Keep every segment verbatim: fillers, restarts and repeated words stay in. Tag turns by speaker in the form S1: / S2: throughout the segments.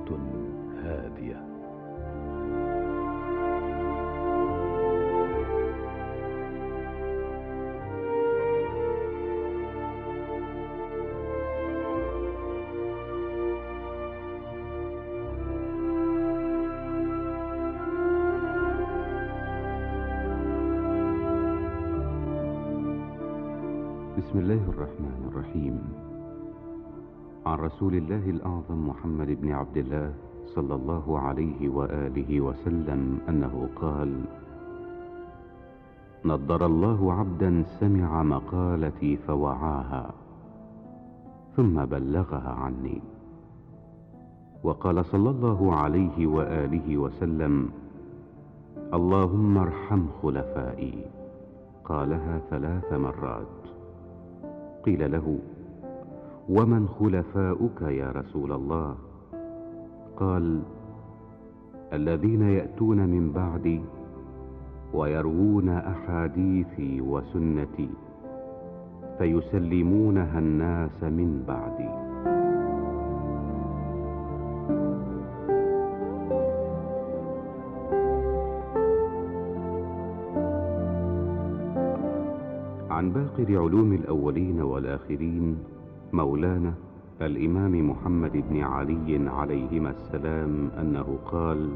S1: هادية.
S2: بسم الله الرحمن الرحيم. عن رسول الله الأعظم محمد بن عبد الله صلى الله عليه وآله وسلم أنه قال: نضر الله عبدا سمع مقالتي فوعاها ثم بلغها عني. وقال صلى الله عليه وآله وسلم: اللهم ارحم خلفائي. قالها ثلاث مرات. قيل له: ومن خلفاؤك يا رسول الله؟ قال: الذين يأتون من بعدي ويروون أحاديثي وسنتي فيسلمونها الناس من بعدي. عن باقر علوم الأولين والآخرين مولانا الإمام محمد بن علي عليهما السلام أنه قال: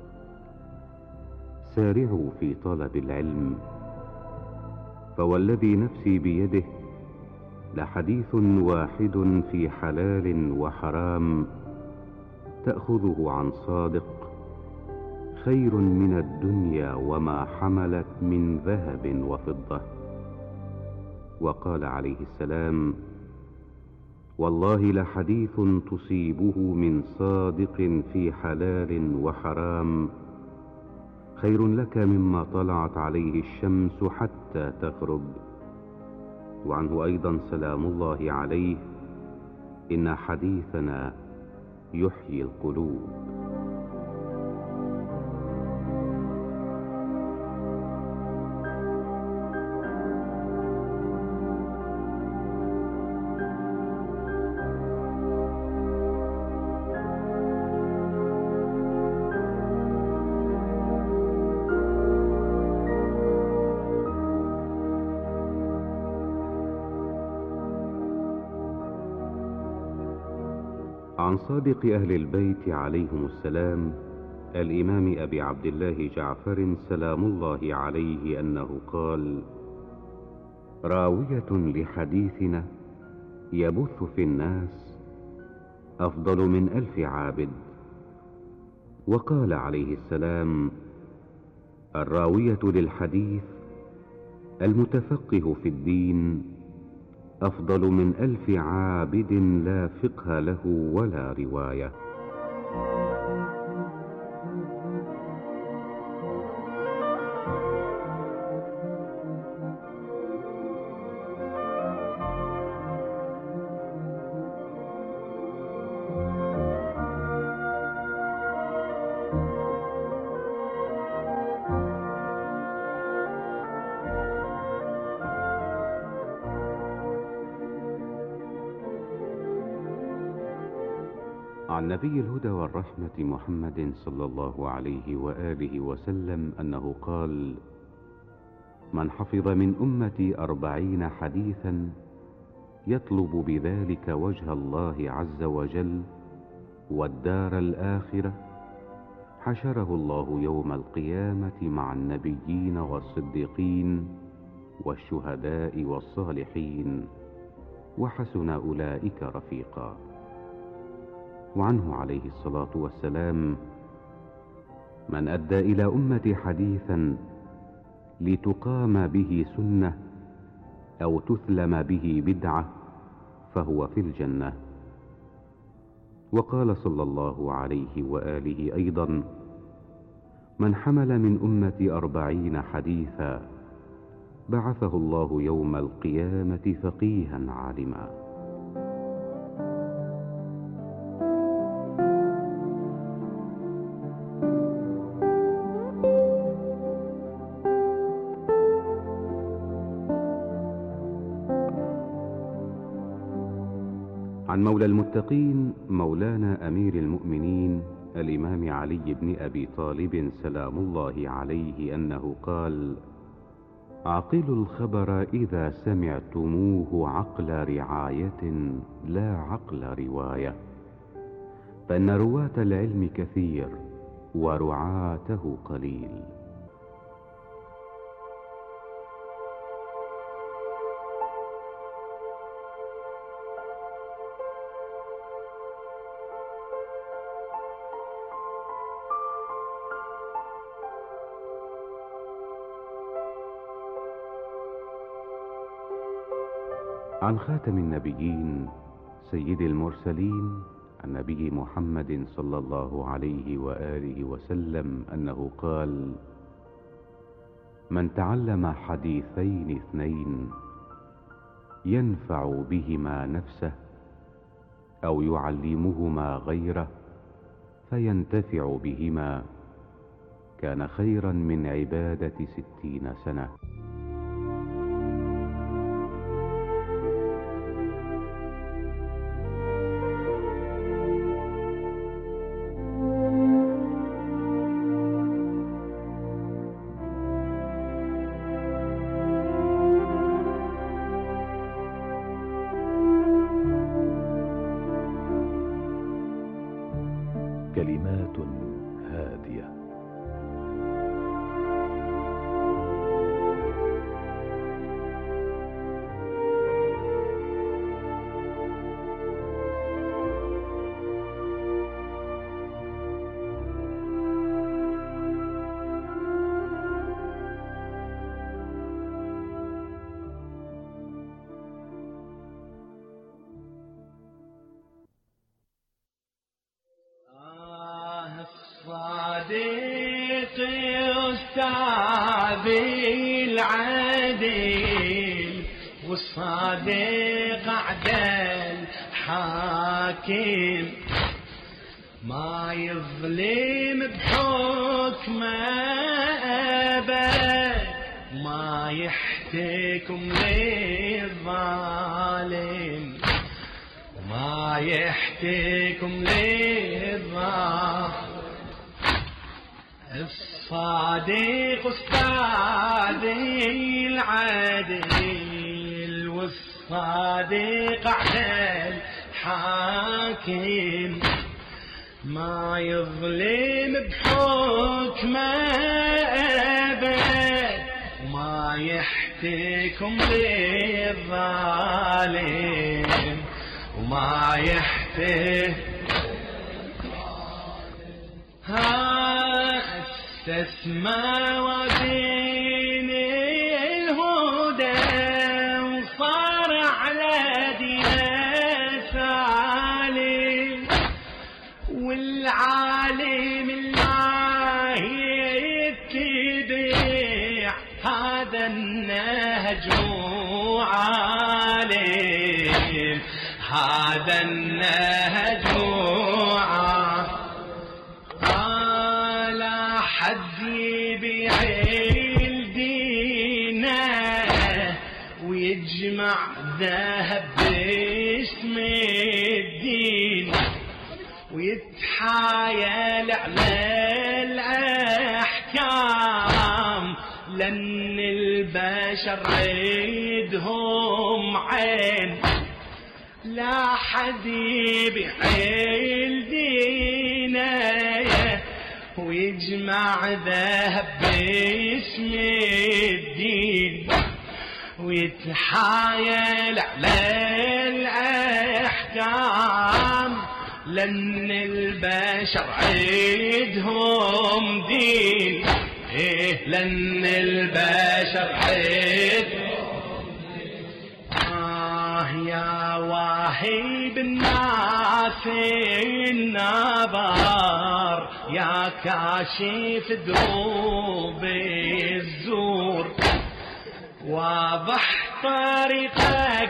S2: سارعوا في طلب العلم، فوالذي نفسي بيده لحديث واحد في حلال وحرام تأخذه عن صادق خير من الدنيا وما حملت من ذهب وفضة. وقال عليه السلام: والله لحديث تصيبه من صادق في حلال وحرام خير لك مما طلعت عليه الشمس حتى تغرب. وعنه أيضا سلام الله عليه: إن حديثنا يحيي القلوب. عن صادق أهل البيت عليهم السلام الإمام أبي عبد الله جعفر سلام الله عليه أنه قال: راوية لحديثنا يبث في الناس أفضل من ألف عابد. وقال عليه السلام: الراوية للحديث المتفقه في الدين أفضل من ألف عابد لا فقه له ولا رواية. عن نبي الهدى والرحمة محمد صلى الله عليه وآله وسلم أنه قال: من حفظ من أمتي أربعين حديثا يطلب بذلك وجه الله عز وجل والدار الآخرة حشره الله يوم القيامة مع النبيين والصديقين والشهداء والصالحين وحسن أولئك رفيقا. وعنه عليه الصلاة والسلام: من أدى إلى أمتي حديثا لتقام به سنة أو تثلم به بدعة فهو في الجنة. وقال صلى الله عليه وآله أيضا: من حمل من أمتي أربعين حديثا بعثه الله يوم القيامة فقيها عالما. عن عن مولى المتقين مولانا أمير المؤمنين الإمام علي بن أبي طالب سلام الله عليه أنه قال: عقلوا الخبر إذا سمعتموه عقل رعاية لا عقل رواية، فإن رواة العلم كثير ورعاته قليل. عن خاتم النبيين سيد المرسلين النبي محمد صلى الله عليه وآله وسلم أنه قال: من تعلم حديثين اثنين ينفع بهما نفسه أو يعلمهما غيره فينتفع بهما كان خيرا من عبادة ستين سنة.
S1: كلمات هادية.
S3: صديقي أستاذي العديل والصديق عدل حاكم، ما يظلم بحكمه أبد، ما يحتكم للظالم، ما يحتكم للظالم. الصادق أستاذي العدل والصادق عدل حاكم، ما يظلم بحكمه أبد، ما يحتكم للظالم، وما يحتكم أسس موازين الهدى وصار على دين سالم، والعالم الله يتبع هذا النهج عالم، هذا النهج عالم. حد يبيع الدينه ويجمع ذهب باسم الدين، ويتحايل على الأحكام، لأن البشر عيدهم عين. لا حد يبيع الدينه ويجمع ذهب باسم الدين، ويتحايل على الأحكام، لأن البشر عيدهم دين. إيه لأن البشر عيدهم دين. آه يا واهب الناس النبار، يا كاشف دروب الزور، واضح طريقك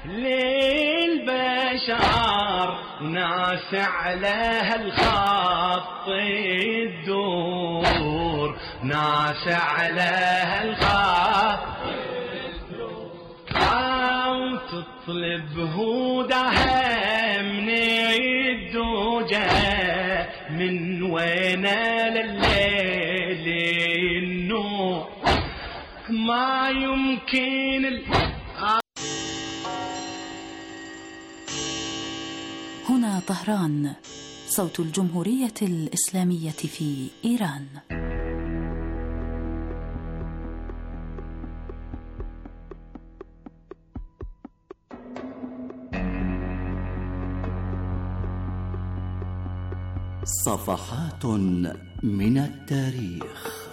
S3: للبشر، ناسع له الخط الدور، ناسع له الخط الدور. أو تطلب هداها وينا لليل النور ما يمكن ال...
S4: هنا طهران، صوت الجمهورية الإسلامية في إيران.
S5: صفحات من التاريخ.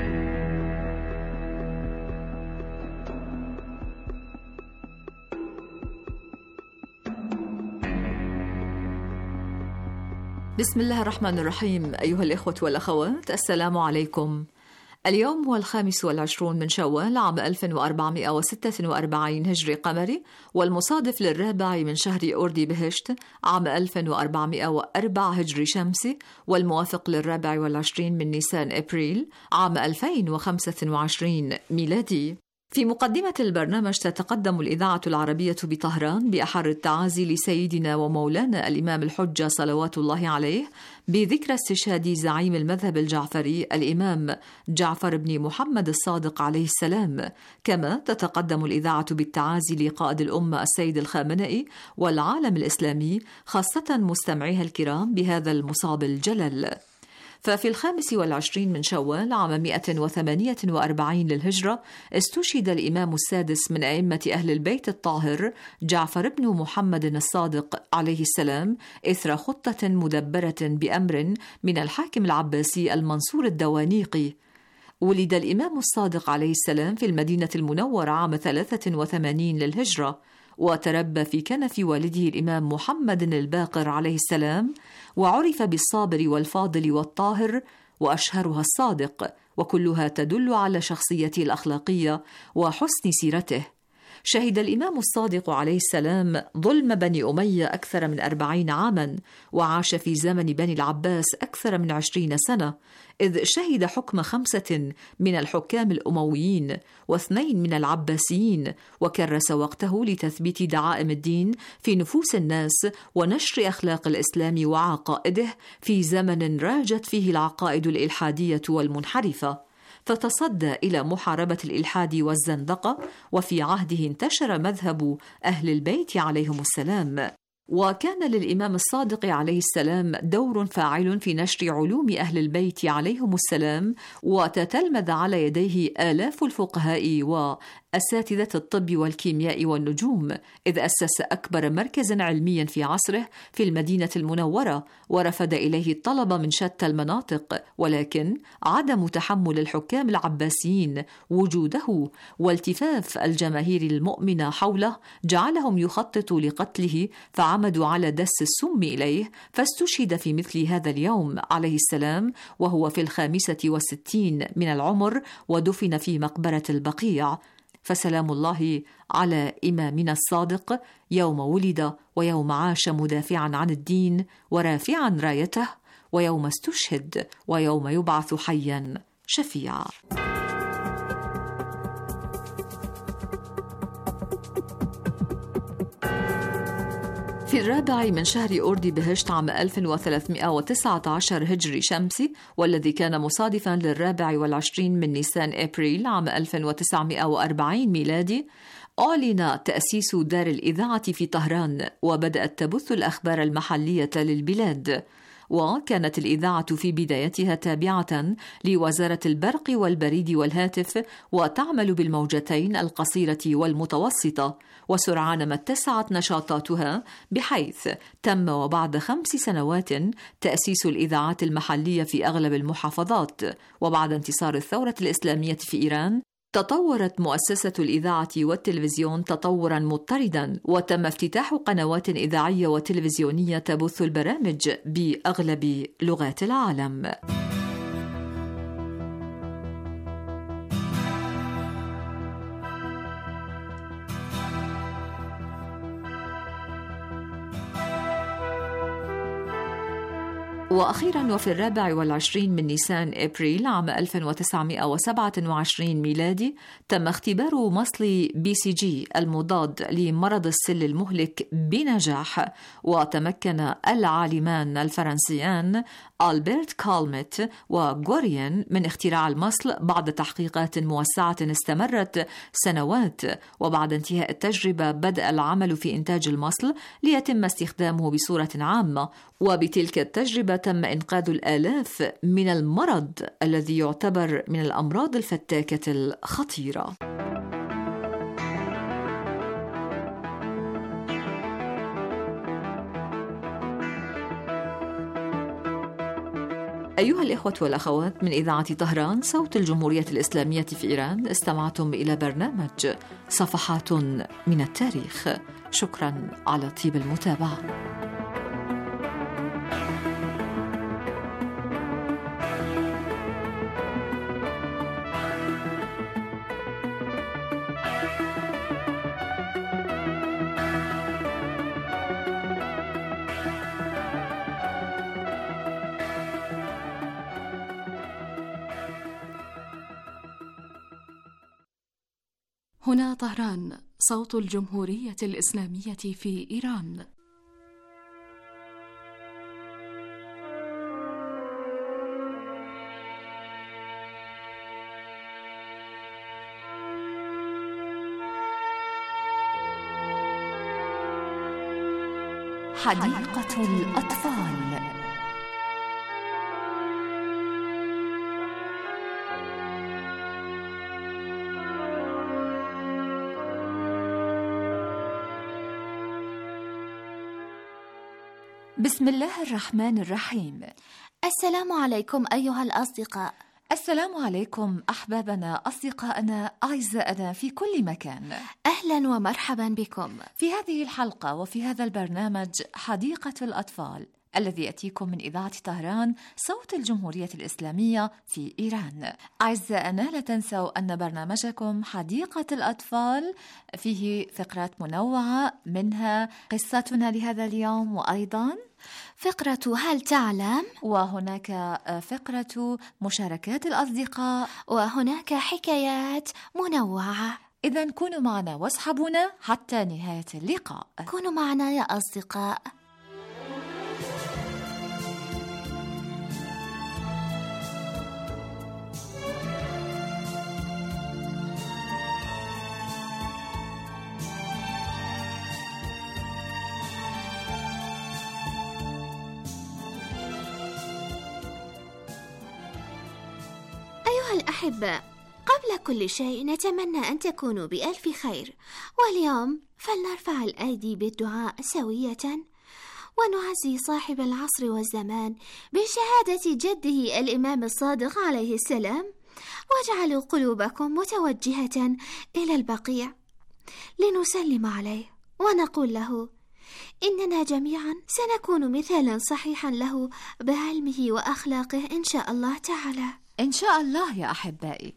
S6: بسم الله الرحمن الرحيم. أيها الإخوة والأخوات، السلام عليكم. اليوم هو الخامس والعشرون من شوال عام ألف وأربعمائة وستة وأربعين هجري قمري، والمصادف للرابع من شهر أوردي بهشت عام ألف وأربعمائة وأربعة هجري شمسي، والموافق للرابع والعشرين من نيسان أبريل عام ألفين وخمسة وعشرين ميلادي. في مقدمة البرنامج تتقدم الإذاعة العربية بطهران بأحر التعازي لسيدنا ومولانا الإمام الحجة صلوات الله عليه بذكرى استشهاد زعيم المذهب الجعفري الإمام جعفر بن محمد الصادق عليه السلام. كما تتقدم الإذاعة بالتعازي لقائد الأمة السيد الخامنئي والعالم الإسلامي، خاصة مستمعيها الكرام بهذا المصاب الجلل. ففي الخامس والعشرين من شوال عام مئة وثمانية وأربعين للهجرة استشهد الإمام السادس من أئمة أهل البيت الطاهر جعفر بن محمد الصادق عليه السلام إثر خطة مدبرة بأمر من الحاكم العباسي المنصور الدوانيقي. ولد الإمام الصادق عليه السلام في المدينة المنورة عام ثلاثة وثمانين للهجرة، وتربى في كنف والده الإمام محمد الباقر عليه السلام، وعرف بالصابر والفاضل والطاهر، وأشهرها الصادق، وكلها تدل على شخصيته الأخلاقية وحسن سيرته. شهد الإمام الصادق عليه السلام ظلم بني أمية أكثر من أربعين عاما، وعاش في زمن بني العباس أكثر من عشرين سنة، إذ شهد حكم خمسة من الحكام الأمويين واثنين من العباسيين، وكرس وقته لتثبيت دعائم الدين في نفوس الناس ونشر أخلاق الإسلام وعقائده في زمن راجت فيه العقائد الإلحادية والمنحرفة، فتصدى إلى محاربة الإلحاد والزندقة، وفي عهده انتشر مذهب أهل البيت عليهم السلام. وكان للإمام الصادق عليه السلام دور فاعل في نشر علوم أهل البيت عليهم السلام، وتتلمذ على يديه آلاف الفقهاء وأساتذة الطب والكيمياء والنجوم، إذ أسس أكبر مركز علمي في عصره في المدينة المنورة، ورفد إليه الطلبة من شتى المناطق، ولكن عدم تحمل الحكام العباسيين وجوده والتفاف الجماهير المؤمنة حوله جعلهم يخططوا لقتله، فعمدوا على دس السم إليه، فاستشهد في مثل هذا اليوم عليه السلام وهو في الخامسة والستين من العمر، ودفن في مقبرة البقيع. فسلام الله على إمامنا الصادق يوم ولد، ويوم عاش مدافعا عن الدين ورافعا رايته، ويوم استشهد، ويوم يبعث حيا شفيعا. في الرابع من شهر أوردي بهشت عام ألف وثلاثمائة وتسعة عشر هجري شمسي، والذي كان مصادفا للرابع والعشرين من نيسان أبريل عام ألف وتسعمائة وأربعين ميلادي، أعلن تأسيس دار الإذاعة في طهران، وبدأت تبث الأخبار المحلية للبلاد. وكانت الإذاعة في بدايتها تابعة لوزارة البرق والبريد والهاتف، وتعمل بالموجتين القصيرة والمتوسطة، وسرعان ما اتسعت نشاطاتها، بحيث تم وبعد خمس سنوات تأسيس الإذاعات المحلية في أغلب المحافظات. وبعد انتصار الثورة الإسلامية في إيران تطورت مؤسسة الإذاعة والتلفزيون تطوراً مضطرداً، وتم افتتاح قنوات إذاعية وتلفزيونية تبث البرامج بأغلب لغات العالم. وأخيرا وفي الرابع والعشرين من نيسان أبريل عام ألف وتسعمائة وسبعة وعشرين ميلادي تم اختبار مصل بي سي جي المضاد لمرض السل المهلك بنجاح، وتمكن العالمان الفرنسيان ألبرت كالمت وغوريان من اختراع المصل بعد تحقيقات موسعة استمرت سنوات، وبعد انتهاء التجربة بدأ العمل في إنتاج المصل ليتم استخدامه بصورة عامة، وبتلك التجربة تم إنقاذ الآلاف من المرض الذي يعتبر من الأمراض الفتاكة الخطيرة. أيها الإخوة والأخوات، من إذاعة طهران صوت الجمهورية الإسلامية في إيران، استمعتم إلى برنامج صفحات من التاريخ. شكرا على طيب المتابعة.
S7: هنا طهران صوت الجمهورية الإسلامية في إيران.
S4: حديقة الأطفال. بسم الله الرحمن الرحيم.
S8: السلام عليكم أيها الأصدقاء.
S6: السلام عليكم أحبابنا، أصدقائنا، أعزائنا في كل مكان.
S8: أهلا ومرحبا بكم
S6: في هذه الحلقة وفي هذا البرنامج حديقة الأطفال الذي يأتيكم من إذاعة طهران صوت الجمهورية الإسلامية في إيران. أعزائنا، لا تنسوا أن برنامجكم حديقة الأطفال فيه فقرات منوعة، منها قصتنا لهذا اليوم، وأيضا
S8: فقرة هل تعلم،
S6: وهناك فقرة مشاركات الأصدقاء،
S8: وهناك حكايات منوعة.
S6: إذن كونوا معنا واصحبونا حتى نهاية اللقاء.
S8: كونوا معنا يا أصدقاء. أيها الأحباء، قبل كل شيء نتمنى أن تكونوا بألف خير، واليوم فلنرفع الأيدي بالدعاء سوية، ونعزي صاحب العصر والزمان بشهادة جده الإمام الصادق عليه السلام، واجعلوا قلوبكم متوجهة إلى البقيع لنسلم عليه ونقول له إننا جميعا سنكون مثالا صحيحا له بعلمه وأخلاقه إن شاء الله تعالى.
S6: إن شاء الله يا أحبائي.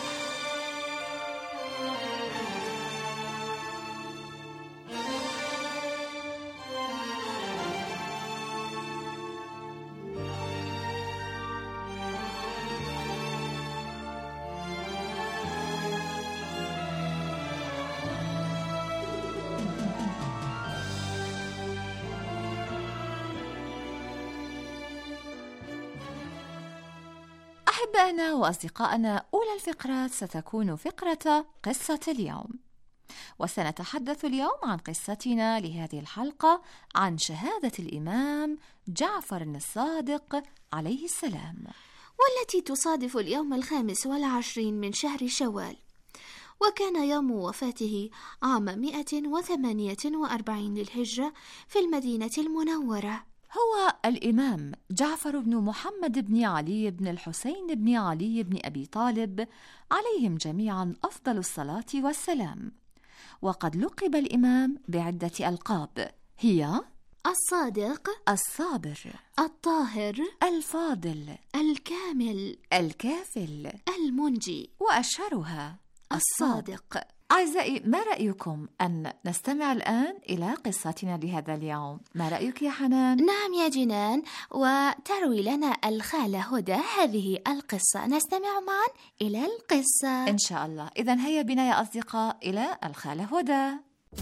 S6: أحبائنا وأصدقائنا، أولى الفقرات ستكون فقرة قصة اليوم، وسنتحدث اليوم عن قصتنا لهذه الحلقة عن شهادة الإمام جعفر الصادق عليه السلام،
S8: والتي تصادف اليوم الخامس والعشرين من شهر شوال، وكان يوم وفاته عام مئة وثمانية وأربعين للهجرة في المدينة المنورة.
S6: هو الإمام جعفر بن محمد بن علي بن الحسين بن علي بن أبي طالب عليهم جميعا أفضل الصلاة والسلام، وقد لقب الإمام بعدة ألقاب، هي
S8: الصادق،
S6: الصابر،
S8: الطاهر،
S6: الفاضل،
S8: الكامل،
S6: الكافل،
S8: المنجي،
S6: وأشهرها
S8: الصادق.
S4: أعزائي، ما رأيكم أن نستمع الآن إلى قصتنا لهذا اليوم؟ ما رأيك يا حنان؟
S8: نعم يا جنان، وتروي لنا الخالة هدى هذه القصة. نستمع معا إلى القصة
S4: إن شاء الله. إذن هيا بنا يا أصدقاء إلى الخالة هدى.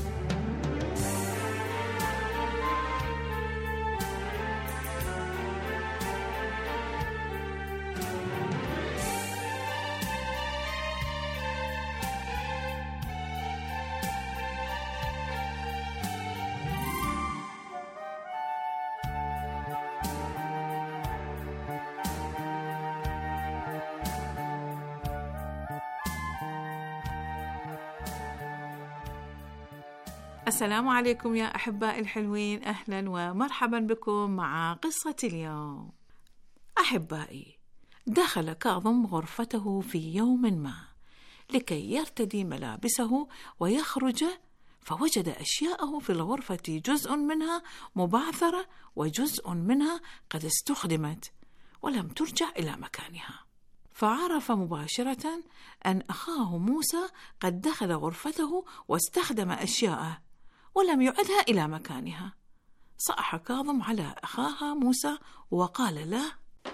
S9: السلام عليكم يا أحبائي الحلوين، أهلا ومرحبا بكم مع قصة اليوم. أحبائي، دخل كاظم غرفته في يوم ما لكي يرتدي ملابسه ويخرج، فوجد أشياءه في الغرفة جزء منها مبعثرة وجزء منها قد استخدمت ولم ترجع إلى مكانها. فعرف مباشرة أن أخاه موسى قد دخل غرفته واستخدم أشياءه ولم يعدها إلى مكانها. صاح كاظم على أخاها موسى وقال له: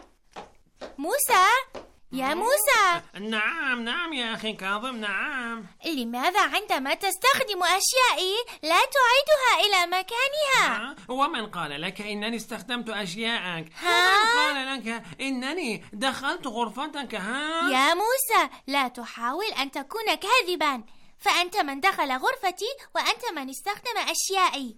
S8: موسى، يا موسى.
S3: نعم نعم يا أخي كاظم، نعم.
S8: لماذا عندما تستخدم أشيائي لا تعيدها إلى مكانها؟
S3: ومن قال لك إنني استخدمت أشياءك؟
S8: ها؟
S3: ومن قال لك إنني دخلت غرفتك؟ ها؟
S8: يا موسى، لا تحاول أن تكون كاذبا، فأنت من دخل غرفتي وأنت من استخدم أشيائي.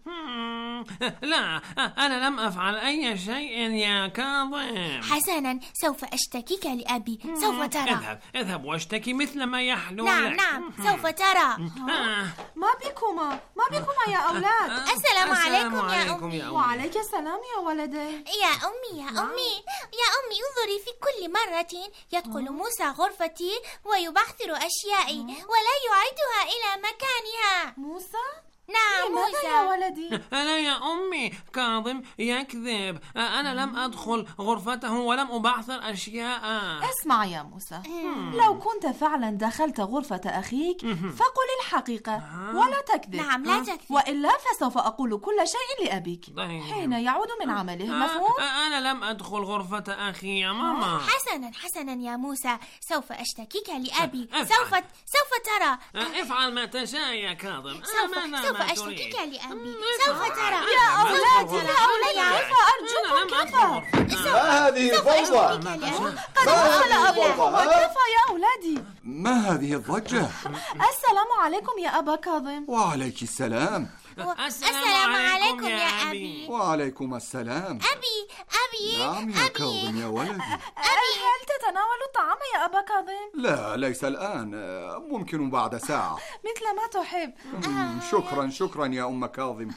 S3: لا، أنا لم أفعل أي شيء يا كاظم.
S8: حسنا، سوف أشتكيك لأبي، سوف ترى.
S3: اذهب اذهب واشتكي مثل ما يحلو
S8: نعم
S3: لك.
S8: نعم سوف ترى.
S10: ما بكما ما بكما يا أولاد؟
S8: السلام عليكم يا أمي.
S10: وعليك السلام يا ولدي.
S8: يا أمي يا أمي يا أمي، انظري، في كل مرة يدخل موسى غرفتي ويبعثر أشيائي ولا يعيدها إلى مكانها.
S10: موسى؟
S8: نعم موسى
S10: يا ولدي.
S3: لا يا أمي، كاظم يكذب. أنا لم أدخل غرفته ولم أبعثر أشياء.
S10: اسمع يا موسى، لو كنت فعلا دخلت غرفة أخيك فقل الحقيقة ولا تكذب.
S8: نعم لا تكذب،
S10: وإلا فسوف أقول كل شيء لأبيك حين يعود من عمله. مفهوم؟
S3: أنا لم أدخل غرفة أخي يا ماما.
S8: حسنا حسنا يا موسى، سوف أشتكيك لأبي. سوف سوف ترى.
S3: افعل ما تشاء يا كاظم.
S8: سوف سوف أشتكيك لأبي، سوف ترى.
S10: يا أولادي يا أولادي، كيف أرجوكم كفى.
S11: ما هذه الفوضى؟
S10: قد وصل أبوكم وكفى يا أولادي.
S11: ما هذه الضجة؟
S10: السلام عليكم يا أبا كاظم.
S11: وعليك السلام.
S8: السلام عليكم يا أبي.
S11: وعليكم السلام.
S8: أبي أبي
S11: نعم يا كاظم يا ولدي.
S10: أبي، هل تتناول الطعام يا أبا كاظم؟
S11: لا، ليس الآن، ممكن بعد ساعة.
S10: مثل ما تحب.
S11: شكرا شكرا يا أم كاظم.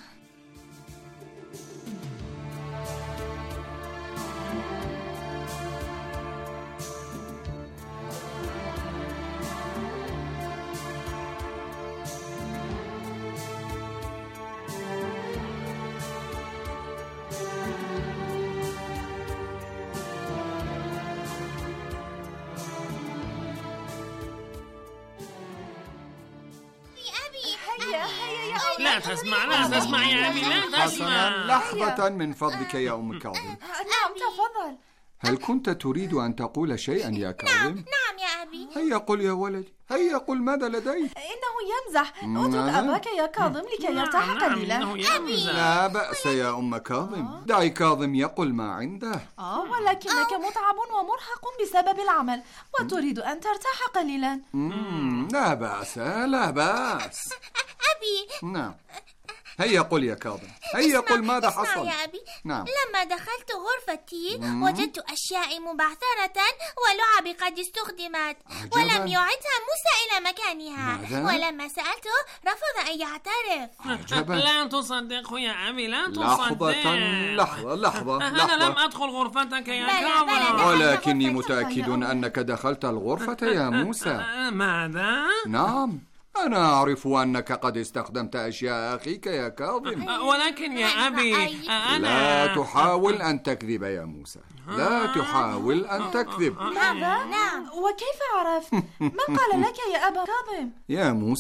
S3: لا تسمع لا تسمع يا أبي، لا تسمع.
S11: لحظة من فضلك يا أم كاظم.
S10: نعم تفضل.
S11: هل كنت تريد أن تقول شيئا يا كاظم؟
S8: نعم نعم يا أبي.
S11: هيا قل يا ولدي، هيا قل ماذا لديك.
S10: إنه يمزح. اترك أباك يا كاظم لكي يرتاح قليلا.
S11: لا بأس يا أم كاظم، دعي كاظم يقل ما عنده.
S10: آه ولكنك متعب ومرهق بسبب العمل وتريد أن ترتاح قليلا.
S11: لا بأس لا بأس.
S8: أبي.
S11: نعم، هيا قل يا كاظم، هيا قل ماذا
S8: اسمع
S11: حصل.
S8: يا أبي.
S11: نعم.
S8: لما دخلت غرفتي وجدت أشياء مبعثرة ولعب قد استخدمت
S11: عجباً.
S8: ولم يعدها موسى إلى مكانها.
S11: ماذا؟
S8: ولما سألته رفض أن يعترف.
S11: عجباً.
S3: لا تصدق يا أبي، لا تصدق.
S11: لحظة لحظة لحظة
S3: أنا لم أدخل غرفتك يا كاظم.
S11: ولكني متأكد أنك دخلت الغرفة يا موسى.
S3: ماذا؟
S11: نعم، أنا أعرف أنك قد استخدمت أشياء أخيك يا كاظم.
S3: ولكن يا أبي أنا...
S11: لا تحاول أن تكذب يا موسى، لا تحاول أن تكذب.
S10: ماذا؟ نعم. وكيف عرفت؟ من قال لك يا أبا كاظم؟
S11: يا موسى،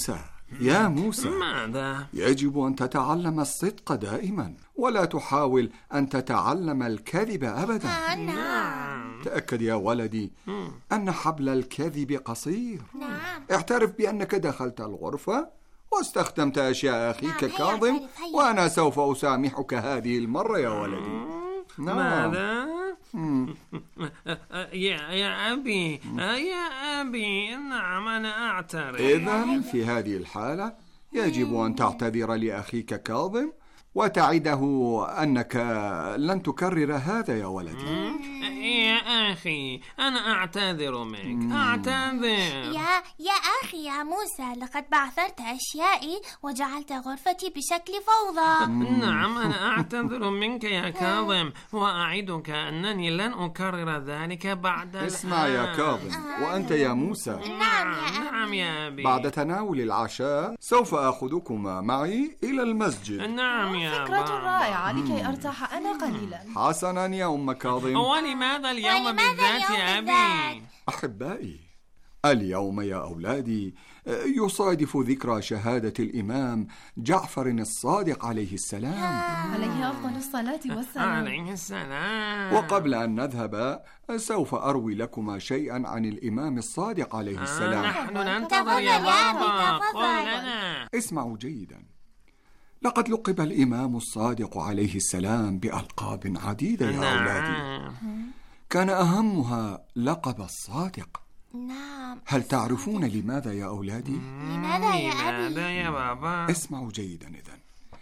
S11: يا موسى،
S3: ماذا؟
S11: يجب أن تتعلم الصدق دائما، ولا تحاول أن تتعلم الكذب أبدا.
S8: نعم.
S11: تأكد يا ولدي أن حبل الكذب قصير.
S8: نعم.
S11: اعترف بأنك دخلت الغرفة واستخدمت أشياء أخيك
S8: نعم.
S11: كاظم،
S8: هيا هيا.
S11: وأنا سوف أسامحك هذه المرة يا ولدي. نعم.
S3: ماذا؟ يا يا أبي يا أبي نعم أنا أعترف.
S11: إذن في هذه الحالة يجب أن تعتذر لأخيك كاظم وتعده أنك لن تكرر هذا يا ولدي.
S3: يا أخي أنا أعتذر منك، أعتذر.
S8: يا يا أخي يا موسى، لقد بعثرت أشيائي وجعلت غرفتي بشكل فوضى.
S3: نعم أنا أعتذر منك يا كاظم، وأعدك أنني لن أكرر ذلك بعد الآن.
S11: اسمع يا كاظم، وأنت يا موسى.
S8: نعم يا أبي.
S3: نعم يا أبي.
S11: بعد تناول العشاء سوف أخذكما معي إلى المسجد.
S3: نعم يا
S10: فكرة
S3: بابا.
S10: رائعة لكي أرتاح أنا قليلا.
S11: حسنا يا أم كاظم.
S3: ولماذا اليوم
S8: ولماذا
S3: بالذات
S8: اليوم
S3: يا أبي؟
S8: بالذات؟
S11: أحبائي، اليوم يا أولادي يصادف ذكرى شهادة الإمام جعفر الصادق عليه السلام
S10: عليه أفضل الصلاة والسلام.
S3: عليه السلام.
S11: وقبل أن نذهب سوف أروي لكما شيئا عن الإمام الصادق عليه السلام.
S3: آه نحن ننتظر يا بابا، قل لنا.
S11: اسمعوا جيدا. لقد لقب الإمام الصادق عليه السلام بألقاب عديدة يا
S3: نعم.
S11: أولادي، كان أهمها لقب الصادق.
S8: نعم.
S11: هل تعرفون لماذا يا أولادي؟
S8: لماذا يا أبي؟
S3: لماذا يا بابا؟
S11: اسمعوا جيدا إذن.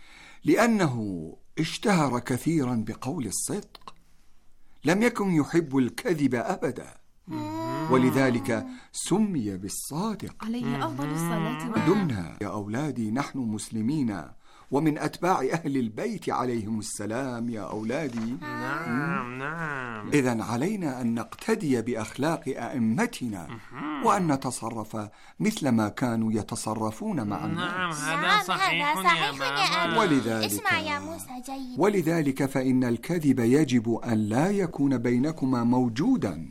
S11: لأنه اشتهر كثيرا بقول الصدق، لم يكن يحب الكذب أبدا، ولذلك سمي بالصادق.
S10: عليه أفضل الصلاة والسلام.
S11: دمنا يا أولادي نحن مسلمين ومن أتباع أهل البيت عليهم السلام يا أولادي.
S3: نعم نعم.
S11: إذن علينا أن نقتدي بأخلاق أئمتنا وأن نتصرف مثل ما كانوا يتصرفون مع الناس.
S3: نعم هذا صحيح يا بابا.
S11: ولذلك
S8: اسمع يا موسى جيد.
S11: ولذلك فإن الكذب يجب أن لا يكون بينكما موجودا،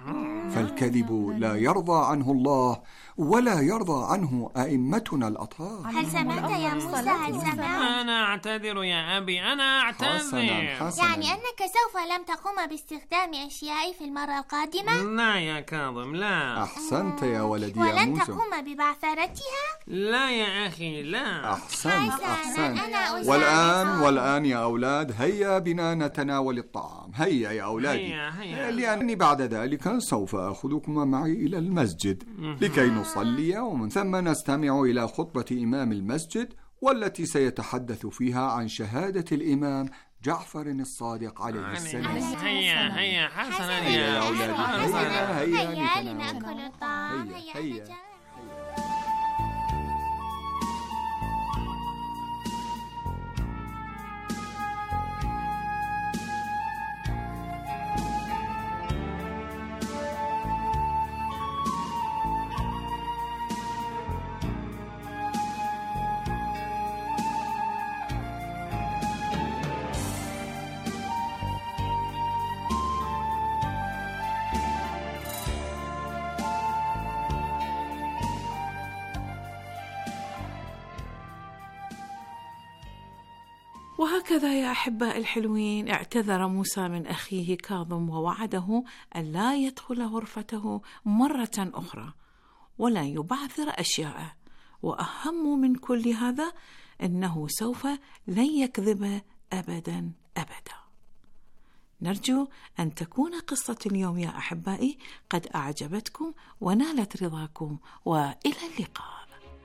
S11: فالكذب لا يرضى عنه الله ولا يرضى عنه أئمتنا الأطهار.
S8: هل سمعت يا موسى؟ هل سمعت؟
S3: أنا أعتذر يا أبي، أنا أعتذر.
S11: حسنا حسنا.
S8: يعني أنك سوف لم تقوم باستخدام أشيائي في المرة القادمة؟
S3: لا يا كاظم لا.
S11: أحسنت يا ولدي يا
S8: ولن
S11: موسى.
S8: تقوم ببعثرتها؟
S3: لا يا أخي لا.
S11: أحسنت
S8: حسنا،
S11: أحسنت.
S8: أنا أساعدك.
S11: والآن والآن يا أولاد هيا بنا نتناول الطعام. هيا يا أولادي.
S3: هيا هيا.
S11: لأنني بعد ذلك سوف أخذكما معي إلى المسجد لكي نصلي، ومن ثم نستمع إلى خطبة إمام المسجد والتي سيتحدث فيها عن شهادة الإمام جعفر الصادق عليه السلام.
S3: هيا هيا حسنا
S11: هيا يا أولادي. هيا هيا
S8: هيا
S11: نتناول.
S8: لنأكل الطعام.
S11: هيا
S8: هيا
S11: هيا.
S9: وهكذا يا أحباء الحلوين اعتذر موسى من أخيه كاظم ووعده أن لا يدخل غرفته مرة أخرى ولا يبعثر أشياءه، وأهم من كل هذا أنه سوف لن يكذب أبدا أبدا. نرجو أن تكون قصة اليوم يا أحبائي قد أعجبتكم ونالت رضاكم، وإلى اللقاء.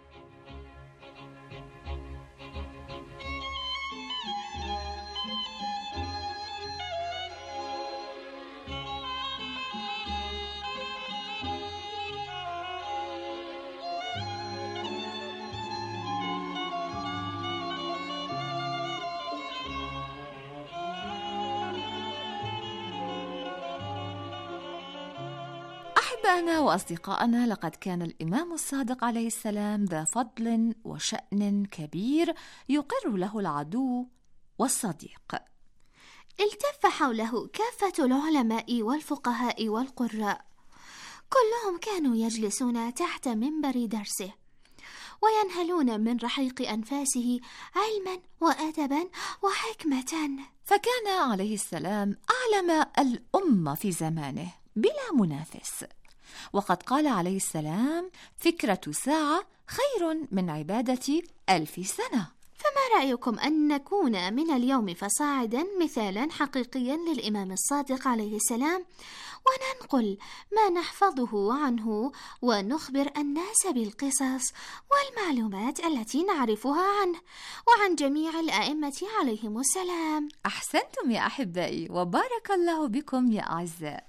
S4: أحبائنا وأصدقائنا، لقد كان الإمام الصادق عليه السلام ذا فضل وشأن كبير يقر له العدو والصديق.
S8: التف حوله كافة العلماء والفقهاء والقراء، كلهم كانوا يجلسون تحت منبر درسه، وينهلون من رحيق أنفاسه علما وأدبا وحكمة.
S4: فكان عليه السلام أعلم الأمة في زمانه بلا منافس، وقد قال عليه السلام: فكرة ساعة خير من عبادة ألف سنة.
S8: فما رأيكم أن نكون من اليوم فصاعدا مثالا حقيقيا للإمام الصادق عليه السلام، وننقل ما نحفظه عنه ونخبر الناس بالقصص والمعلومات التي نعرفها عنه وعن جميع الأئمة عليهم السلام.
S4: أحسنتم يا أحبائي، وبارك الله بكم يا أعزاء.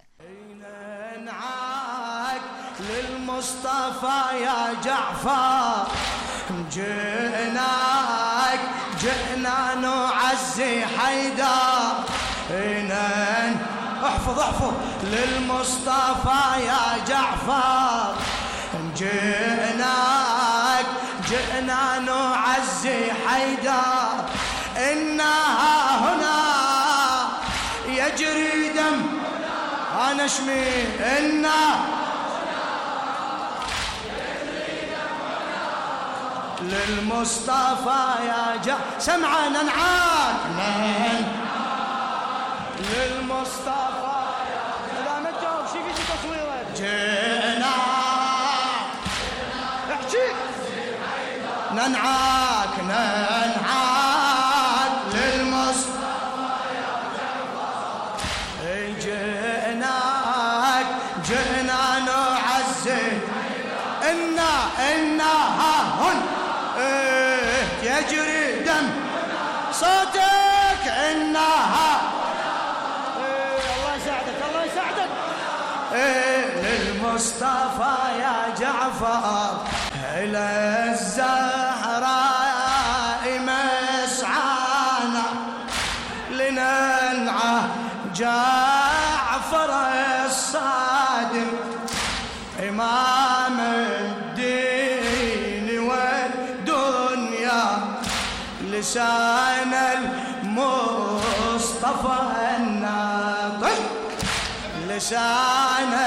S12: نعاك للمصطفى يا جعفر، جئناك جئنا نعزي حيدر، احفظ احفظ للمصطفى يا جعفر، جئناك جئنا نعزي حيدر، إنها هنا يجري دم أنا شمي، إنا للمصطفى يا جا سمعنا نعاد للمصطفى إذا ما تجاوب شي في تصويرك جينا احكي ننعاك ننعاك للمصطفى يا جعفر، جئناك جئنا نعزي إنا إنا ها هن يجري دم صوتك إنها الله يساعدك الله يساعدك للمصطفى يا جعفر، إلى الزهراء مسعانا لننعى جعفر الصادق إمام الدين والدنيا، لسان المصطفى الناطق، لسان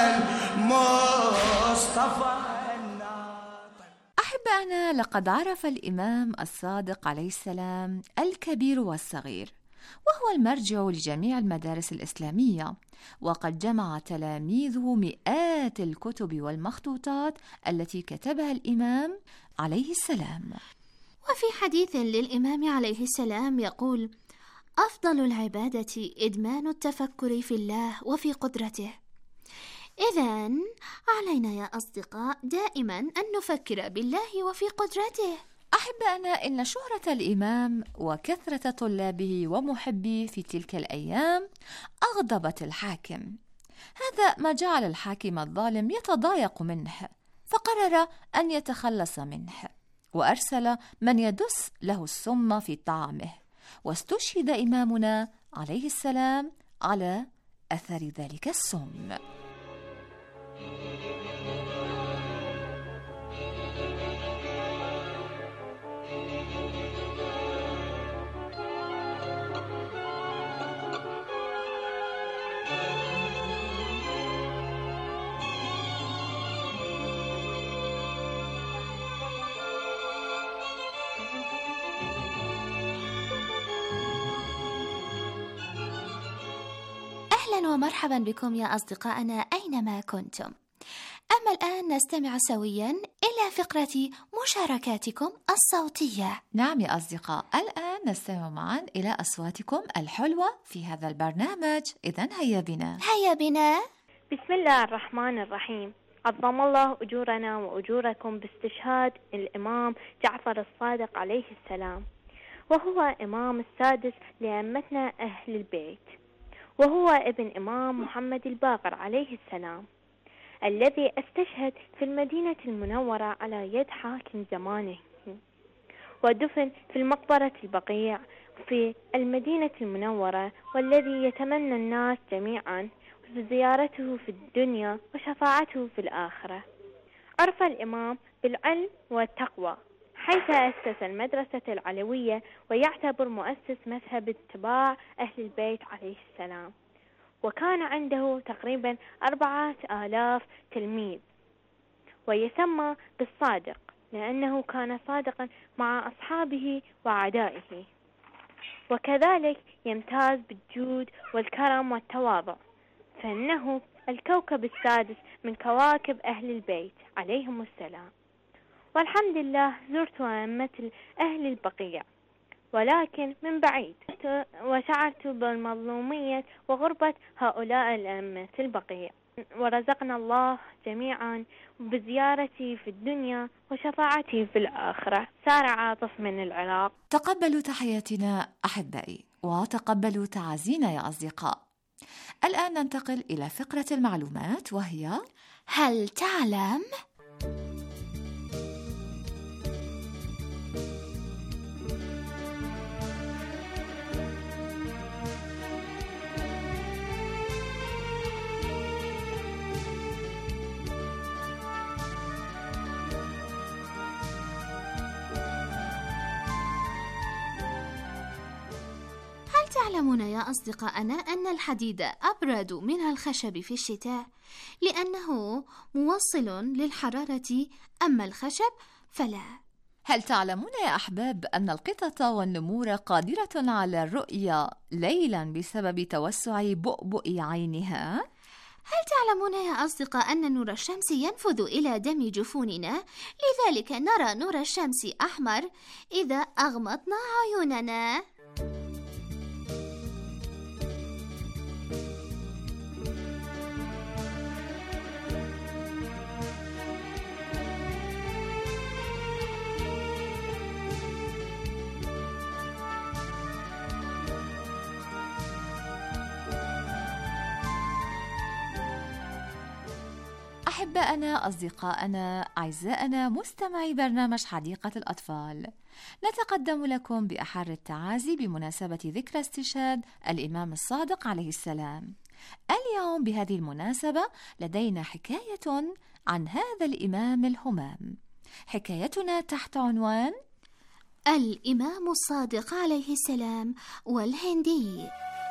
S12: المصطفى الناطق.
S4: أحبائنا، لقد عرف الإمام الصادق عليه السلام الكبير والصغير، وهو المرجع لجميع المدارس الإسلامية، وقد جمع تلاميذه مئات الكتب والمخطوطات التي كتبها الإمام عليه السلام.
S8: وفي حديث للإمام عليه السلام يقول: أفضل العبادة إدمان التفكر في الله وفي قدرته. إذن علينا يا أصدقاء دائما أن نفكر بالله وفي قدرته.
S4: أحبائنا، إن شهرة الإمام وكثرة طلابه ومحبيه في تلك الأيام أغضبت الحاكم. هذا ما جعل الحاكم الظالم يتضايق منه، فقرر أن يتخلص منه، وأرسل من يدس له السم في طعامه، واستشهد إمامنا عليه السلام على أثر ذلك السم.
S8: أهلا ومرحبا بكم يا أصدقائنا أينما كنتم. أما الآن نستمع سويا إلى فقرة مشاركاتكم الصوتية.
S4: نعم يا أصدقاء، الآن نستمع معا إلى أصواتكم الحلوة في هذا البرنامج. إذن هيا بنا
S8: هيا بنا.
S13: بسم الله الرحمن الرحيم. عظم الله أجورنا وأجوركم باستشهاد الإمام جعفر الصادق عليه السلام، وهو إمام السادس لأئمتنا أهل البيت، وهو ابن إمام محمد الباقر عليه السلام، الذي استشهد في المدينة المنورة على يد حاكم زمانه، ودفن في المقبرة البقيع في المدينة المنورة، والذي يتمنى الناس جميعا زيارته في الدنيا وشفاعته في الآخرة. عرف الإمام بالعلم والتقوى، حيث أسس المدرسة العلوية، ويعتبر مؤسس مذهب اتباع أهل البيت عليه السلام، وكان عنده تقريبا أربعة آلاف تلميذ، ويسمى بالصادق لأنه كان صادقا مع أصحابه وأعدائه، وكذلك يمتاز بالجود والكرم والتواضع، فإنه الكوكب السادس من كواكب أهل البيت عليهم السلام. والحمد لله زرت أئمة أهل البقيع ولكن من بعيد، وشعرت بالمظلومية وغربة هؤلاء الأئمة البقيع، ورزقنا الله جميعا بزيارتي في الدنيا وشفاعتي في الآخرة. سارة عاطف من العراق.
S4: تقبلوا تحياتنا أحبائي، وتقبلوا تعازينا يا أصدقاء. الآن ننتقل إلى فقرة المعلومات، وهي
S8: هل تعلم؟ تعلمون يا أصدقائنا أن الحديد أبرد من الخشب في الشتاء لأنه موصل للحرارة، أما الخشب فلا.
S4: هل تعلمون يا أحباب أن القطط والنمور قادرة على الرؤية ليلا بسبب توسع بؤبؤ عينها؟
S8: هل تعلمون يا أصدقاء أن نور الشمس ينفذ إلى دم جفوننا، لذلك نرى نور الشمس أحمر إذا أغمضنا عيوننا؟
S4: أحبائنا، أصدقائنا، أعزائنا، مستمعي برنامج حديقة الأطفال، نتقدم لكم بأحر التعازي بمناسبة ذكرى استشهاد الإمام الصادق عليه السلام. اليوم بهذه المناسبة لدينا حكاية عن هذا الإمام الهمام. حكايتنا تحت عنوان
S8: الإمام الصادق عليه السلام والهندي.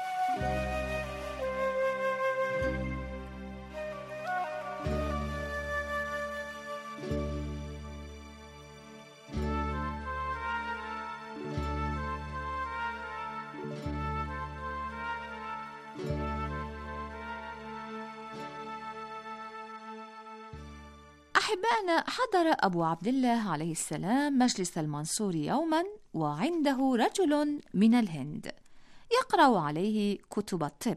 S4: أحبائنا، حضر أبو عبد الله عليه السلام مجلس المنصور يوما، وعنده رجل من الهند يقرأ عليه كتب الطب،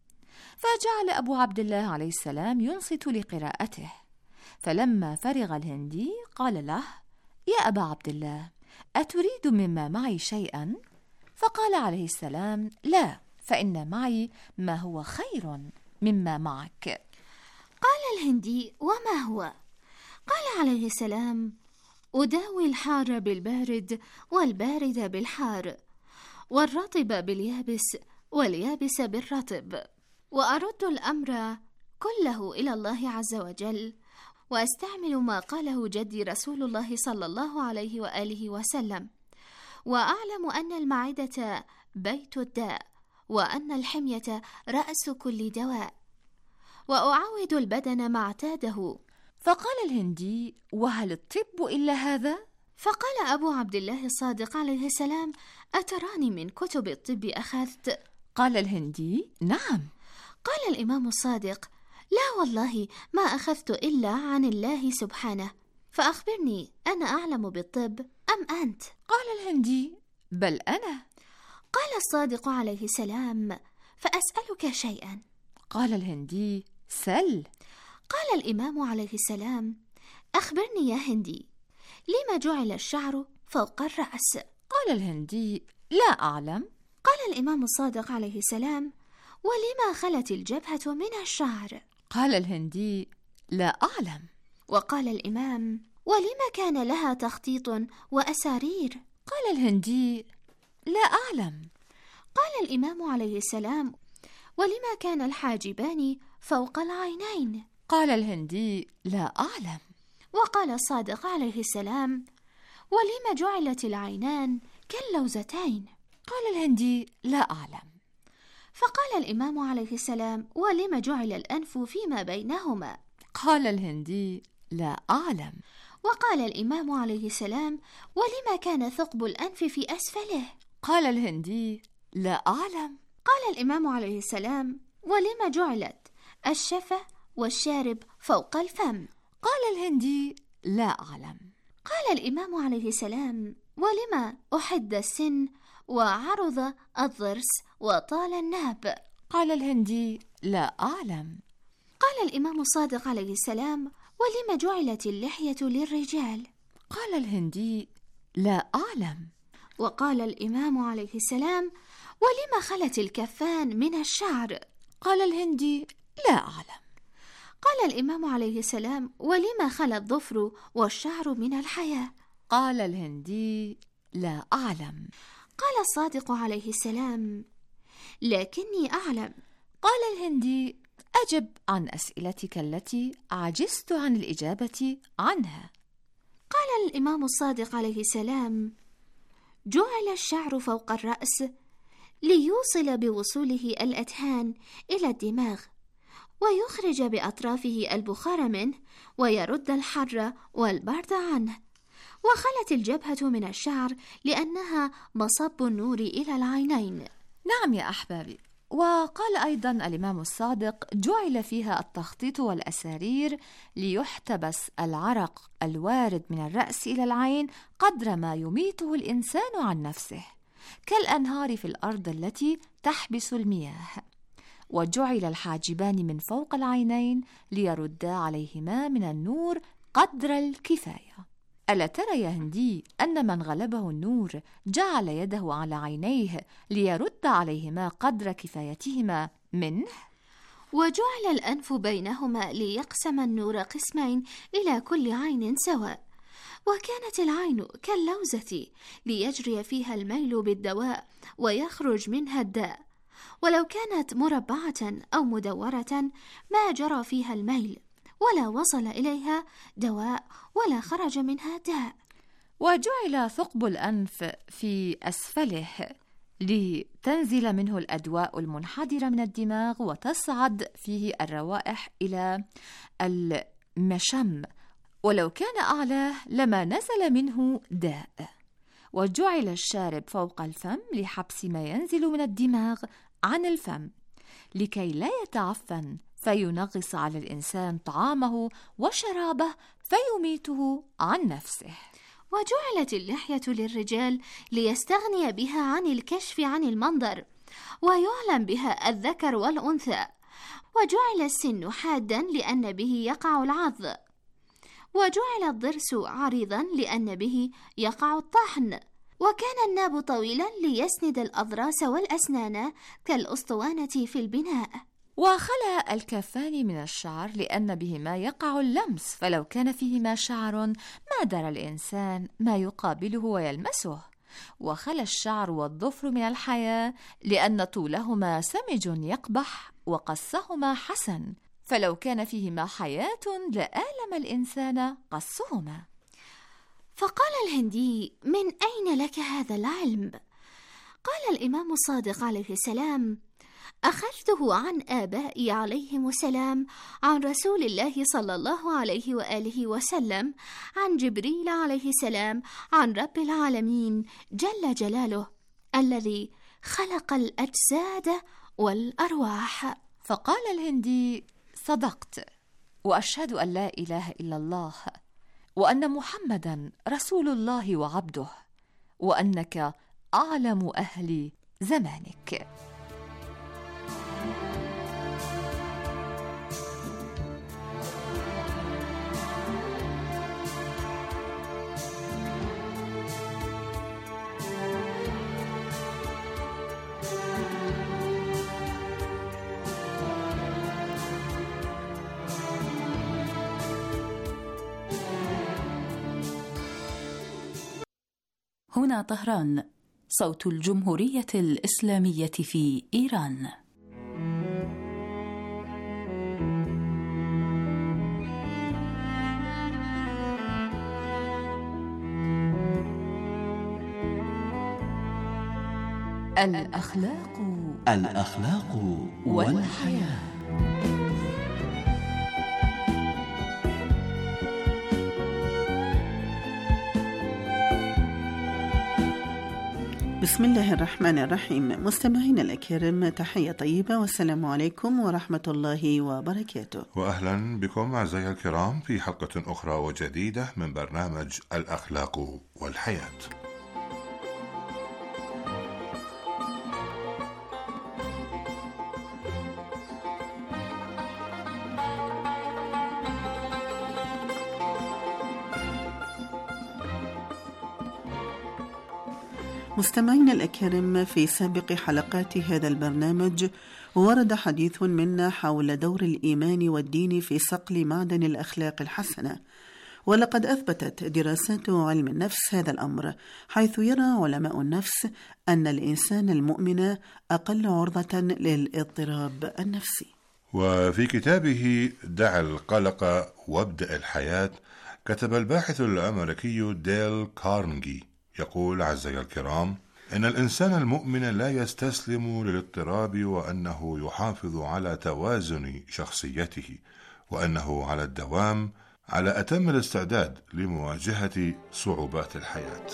S4: فجعل أبو عبد الله عليه السلام ينصت لقراءته. فلما فرغ الهندي قال له: يا أبا عبد الله، أتريد مما معي شيئا؟ فقال عليه السلام: لا، فإن معي ما هو خير مما معك.
S8: قال الهندي: وما هو؟ قال عليه السلام: أداوي الحار بالبارد، والبارد بالحار، والرطب باليابس، واليابس بالرطب، وأرد الأمر كله إلى الله عز وجل، وأستعمل ما قاله جدي رسول الله صلى الله عليه وآله وسلم، وأعلم أن المعدة بيت الداء، وأن الحمية رأس كل دواء، وأعود البدن ما اعتاده.
S4: فقال الهندي: وهل الطب إلا هذا؟
S8: فقال أبو عبد الله الصادق عليه السلام: أتراني من كتب الطب أخذت؟
S4: قال الهندي: نعم.
S8: قال الإمام الصادق: لا والله ما أخذت إلا عن الله سبحانه، فأخبرني، أنا أعلم بالطب أم أنت؟
S4: قال الهندي: بل أنا.
S8: قال الصادق عليه السلام: فأسألك شيئا.
S4: قال الهندي: سل.
S8: قال الإمام عليه السلام: أخبرني يا هندي، لما جعل الشعر فوق الرأس؟
S4: قال الهندي: لا أعلم.
S8: قال الإمام الصادق عليه السلام: ولما خلت الجبهة من الشعر؟
S4: قال الهندي: لا أعلم.
S8: وقال الإمام: ولما كان لها تخطيط وأسارير؟
S4: قال الهندي: لا أعلم.
S8: قال الإمام عليه السلام: ولما كان الحاجبان فوق العينين؟
S4: قال الهندي: لا أعلم.
S8: وقال الصادق عليه السلام: ولما جعلت العينان كاللوزتين؟
S4: قال الهندي: لا أعلم.
S8: فقال الإمام عليه السلام: ولما جعل الأنف فيما بينهما؟
S4: قال الهندي: لا أعلم.
S8: وقال الإمام عليه السلام: ولما كان ثقب الأنف في أسفله؟
S4: قال الهندي: لا أعلم.
S8: قال الإمام عليه السلام: ولما جعلت الشفة والشارب فوق الفم؟
S4: قال الهندي: لا أعلم.
S8: قال الإمام عليه السلام: ولما أحد السن وعرض الضرس وطال الناب؟
S4: قال الهندي: لا أعلم.
S8: قال الإمام الصادق عليه السلام: ولما جعلت اللحية للرجال؟
S4: قال الهندي: لا أعلم.
S8: وقال الإمام عليه السلام: ولما خلت الكفان من الشعر؟
S4: قال الهندي: لا أعلم.
S8: قال الإمام عليه السلام: ولما خلا الظفر والشعر من الحياة؟
S4: قال الهندي: لا أعلم.
S8: قال الصادق عليه السلام: لكني أعلم.
S4: قال الهندي: أجب عن أسئلتك التي عجزت عن الإجابة عنها.
S8: قال الإمام الصادق عليه السلام: جعل الشعر فوق الرأس ليوصل بوصوله الأدهان إلى الدماغ، ويخرج بأطرافه البخار منه، ويرد الحر والبرد عنه. وخلت الجبهة من الشعر لأنها مصب النور إلى العينين.
S4: نعم يا أحبابي. وقال أيضا الإمام الصادق: جعل فيها التخطيط والأسارير ليحتبس العرق الوارد من الرأس إلى العين قدر ما يميته الإنسان عن نفسه، كالأنهار في الأرض التي تحبس المياه. وجعل الحاجبان من فوق العينين ليردا عليهما من النور قدر الكفاية. ألا ترى يا هندي أن من غلبه النور جعل يده على عينيه ليرد عليهما قدر كفايتهما منه؟
S8: وجعل الأنف بينهما ليقسم النور قسمين إلى كل عين سواء. وكانت العين كاللوزة ليجري فيها الميل بالدواء ويخرج منها الداء، ولو كانت مربعة أو مدورة ما جرى فيها الميل ولا وصل إليها دواء ولا خرج منها داء.
S4: وجعل ثقب الأنف في أسفله لتنزل منه الأدواء المنحدرة من الدماغ وتصعد فيه الروائح إلى المشم، ولو كان أعلاه لما نزل منه داء. وجعل الشارب فوق الفم لحبس ما ينزل من الدماغ عن الفم لكي لا يتعفن فينغص على الإنسان طعامه وشرابه فيميته عن نفسه.
S8: وجعلت اللحية للرجال ليستغني بها عن الكشف عن المنظر ويعلم بها الذكر والأنثى. وجعل السن حادا لأن به يقع العض. وجعل الضرس عريضا لأن به يقع الطحن. وكان الناب طويلا ليسند الأضراس والأسنان كالأسطوانة في البناء.
S4: وخلى الكفان من الشعر لأن بهما يقع اللمس، فلو كان فيهما شعر ما درى الإنسان ما يقابله ويلمسه. وخلى الشعر والظفر من الحياة لأن طولهما سمج يقبح وقصهما حسن، فلو كان فيهما حياة لآلم الإنسان قصهما.
S8: فقال الهندي: من أين لك هذا العلم؟ قال الإمام الصادق عليه السلام: أخذته عن آبائي عليهم السلام، عن رسول الله صلى الله عليه وآله وسلم، عن جبريل عليه السلام، عن رب العالمين جل جلاله الذي خلق الأجساد والأرواح.
S4: فقال الهندي: صدقت، وأشهد أن لا إله إلا الله، وأن محمدًا رسول الله وعبده، وأنك أعلم أهل زمانك.
S14: هنا طهران، صوت الجمهورية الإسلامية في إيران.
S4: الأخلاق
S5: الأخلاق والحياة.
S15: بسم الله الرحمن الرحيم. مستمعينا الأكارم، تحية طيبة والسلام عليكم ورحمة الله وبركاته.
S16: وأهلا بكم أعزائي الكرام في حلقة أخرى وجديدة من برنامج الأخلاق والحياة.
S15: مستمعينا الأكارم، في سابق حلقات هذا البرنامج ورد حديث منا حول دور الإيمان والدين في صقل معدن الأخلاق الحسنة، ولقد أثبتت دراسات علم النفس هذا الأمر، حيث يرى علماء النفس أن الإنسان المؤمن أقل عرضة للاضطراب النفسي.
S16: وفي كتابه دع القلق وابدأ الحياة، كتب الباحث الأمريكي ديل كارنيجي يقول: أعزائي الكرام، إن الإنسان المؤمن لا يستسلم للاضطراب، وأنه يحافظ على توازن شخصيته، وأنه على الدوام على أتم الاستعداد لمواجهة صعوبات الحياة.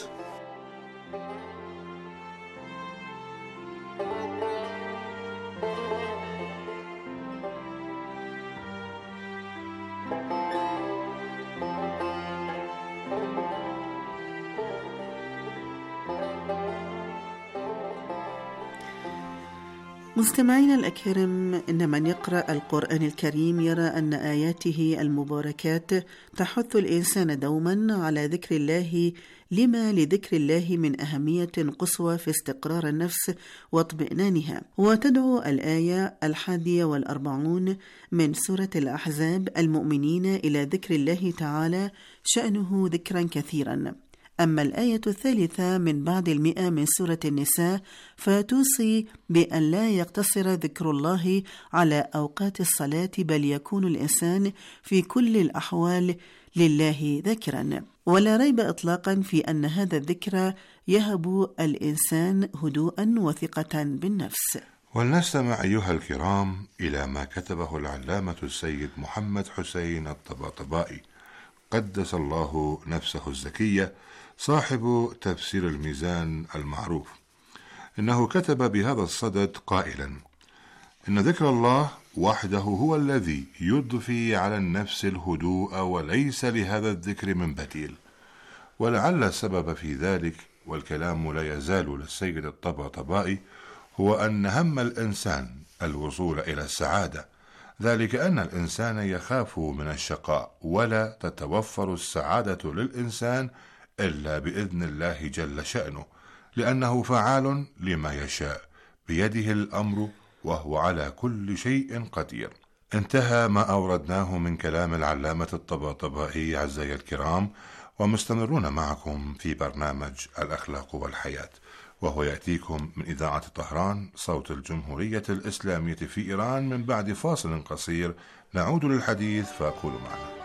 S15: مستمعينا الأكارم، إن من يقرأ القرآن الكريم يرى أن آياته المباركات تحث الإنسان دوما على ذكر الله، لما لذكر الله من أهمية قصوى في استقرار النفس واطمئنانها. وتدعو الآية الحادية والأربعون من سورة الأحزاب المؤمنين إلى ذكر الله تعالى شأنه ذكرا كثيرا. أما الآية الثالثة من بعد المئة من سورة النساء فتوصي بأن لا يقتصر ذكر الله على أوقات الصلاة، بل يكون الإنسان في كل الأحوال لله ذاكرا. ولا ريب إطلاقا في أن هذا الذكر يهب الإنسان هدوءا وثقة بالنفس.
S16: ولنستمع أيها الكرام إلى ما كتبه العلامة السيد محمد حسين الطباطبائي قدس الله نفسه الزكية، صاحب تفسير الميزان المعروف. إنه كتب بهذا الصدد قائلا: إن ذكر الله وحده هو الذي يضفي على النفس الهدوء، وليس لهذا الذكر من بديل. ولعل السبب في ذلك، والكلام لا يزال للسيد الطباطبائي، هو أن هم الإنسان الوصول إلى السعادة، ذلك أن الإنسان يخاف من الشقاء، ولا تتوفر السعادة للإنسان إلا بإذن الله جل شأنه، لأنه فعال لما يشاء، بيده الأمر، وهو على كل شيء قدير. انتهى ما أوردناه من كلام العلامة الطباطبائي أعزائي الكرام، ومستمرون معكم في برنامج الأخلاق والحياة، وهو يأتيكم من إذاعة طهران صوت الجمهورية الإسلامية في إيران. من بعد فاصل قصير نعود للحديث، فكونوا معنا.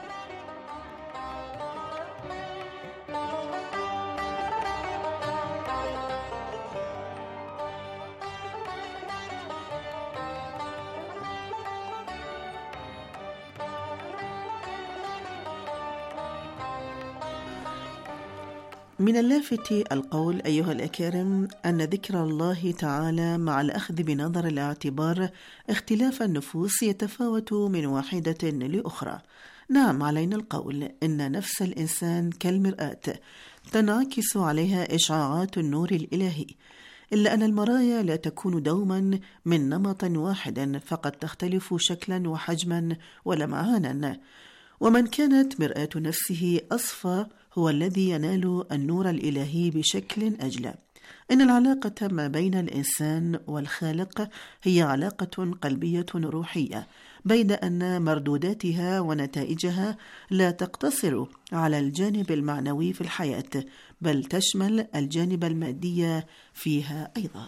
S15: من اللافت القول أيها الأكارم أن ذكر الله تعالى مع الأخذ بنظر الاعتبار اختلاف النفوس يتفاوت من واحدة لأخرى. نعم، علينا القول إن نفس الإنسان كالمرآة تنعكس عليها إشعاعات النور الإلهي، إلا أن المرايا لا تكون دوما من نمط واحد، فقد تختلف شكلا وحجما ولمعانا. ومن كانت مرآة نفسه أصفى هو الذي ينال النور الإلهي بشكل أجلى. إن العلاقة ما بين الإنسان والخالق هي علاقة قلبية روحية، بيد أن مردوداتها ونتائجها لا تقتصر على الجانب المعنوي في الحياة، بل تشمل الجانب المادي فيها أيضا.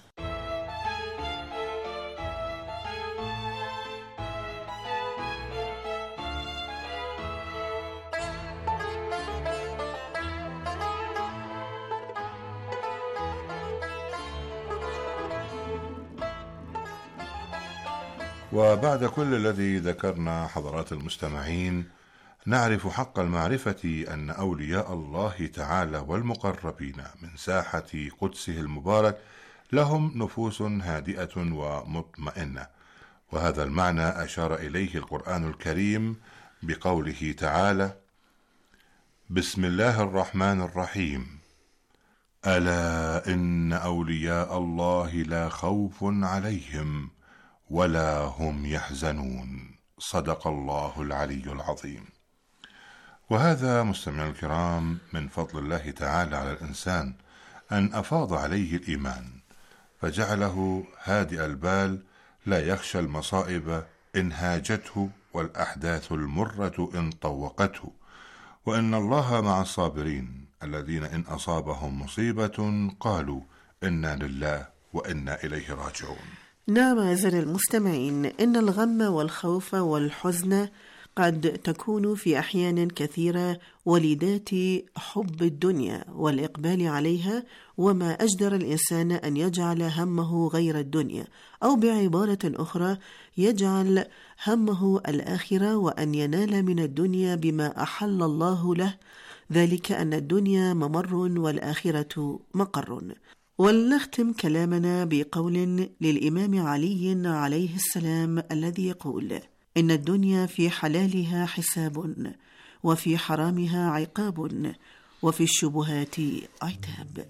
S16: وبعد كل الذي ذكرنا حضرات المستمعين، نعرف حق المعرفة أن أولياء الله تعالى والمقربين من ساحة قدسه المبارك لهم نفوس هادئة ومطمئنة، وهذا المعنى أشار إليه القرآن الكريم بقوله تعالى: بسم الله الرحمن الرحيم، ألا إن أولياء الله لا خوف عليهم ولا هم يحزنون. صدق الله العلي العظيم. وهذا مستمعي الكرام من فضل الله تعالى على الإنسان أن أفاض عليه الإيمان، فجعله هادئ البال لا يخشى المصائب إن هاجته والأحداث المرة إن طوقته، وإن الله مع الصابرين الذين إن أصابهم مصيبة قالوا إنا لله وإنا إليه راجعون.
S15: نعم أعزائي المستمعين، إن الغم والخوف والحزن قد تكون في أحيان كثيرة وليدات حب الدنيا والإقبال عليها، وما أجدر الإنسان أن يجعل همه غير الدنيا، أو بعبارة أخرى يجعل همه الآخرة وأن ينال من الدنيا بما أحل الله له، ذلك أن الدنيا ممر والآخرة مقر. ولنختم كلامنا بقول للإمام علي عليه السلام الذي يقول: إن الدنيا في حلالها حساب، وفي حرامها عقاب، وفي الشبهات عتاب.